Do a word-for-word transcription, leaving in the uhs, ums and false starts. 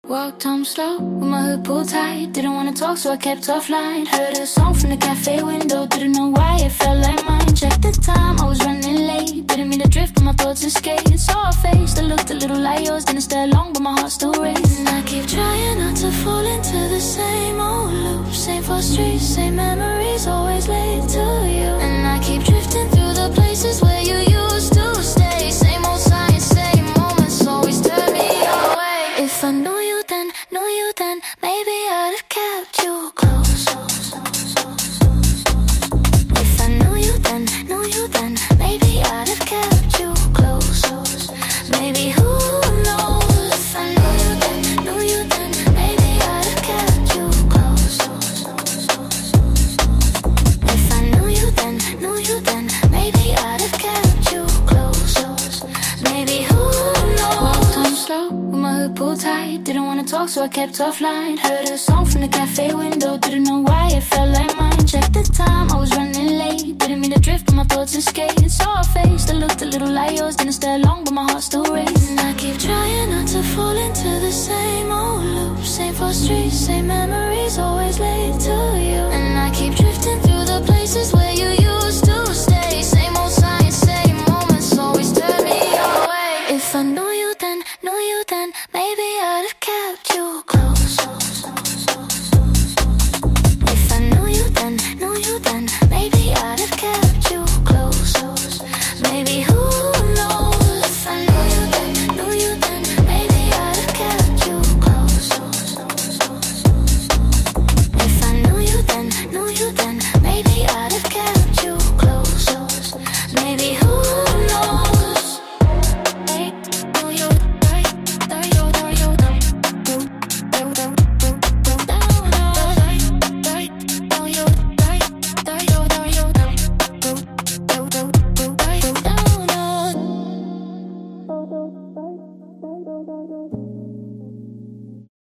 Walked home slow with my hood pulled tight. Didn't wanna talk so I kept offline. Heard a song from the cafe window, didn't know why it felt like mine. Checked the time, I was running late. Didn't mean to drift but my thoughts escaped. Saw a face that looked a little like yours. Didn't stay long but my heart still raced. And I keep trying not to fall into the same old loop. Same four streets, same memories, always late to you. And I keep drifting through the places where you used to stay. Same old signs, same moments, always turn me away. If I knew you then, knew you then, maybe I'd have kept you close. If I knew you then, knew you then, maybe I'd have kept you close. Maybe who knows? If I knew you then, knew you then, maybe I'd have kept you close. If I knew you then, knew you then, maybe I'd have kept you close. Maybe who knows? Walked on slow with my hood pulled tight. Didn't wanna talk so I kept offline. Heard a song from the cafe window, didn't know why it felt like mine. Checked the time, I was running late. Didn't mean to drift but my thoughts escaped. Saw a face that looked a little like yours. Didn't stay long but my heart still raced. And I keep trying not to fall into the same old loop. Same four streets, same memories, always late